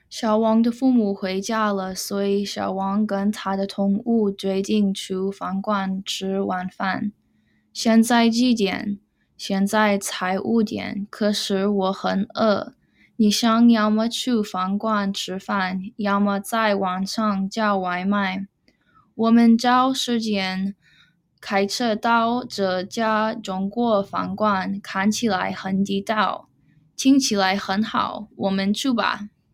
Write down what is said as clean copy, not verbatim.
小王的父母回家了，所以小王跟他的宠物决定去饭馆吃晚饭。现在几点？现在才5点，可是我很饿。你想要么去饭馆吃饭，要么在网上叫外卖。我们找时间开车到这家中国饭馆，看起来很地道，听起来很好，我们去吧。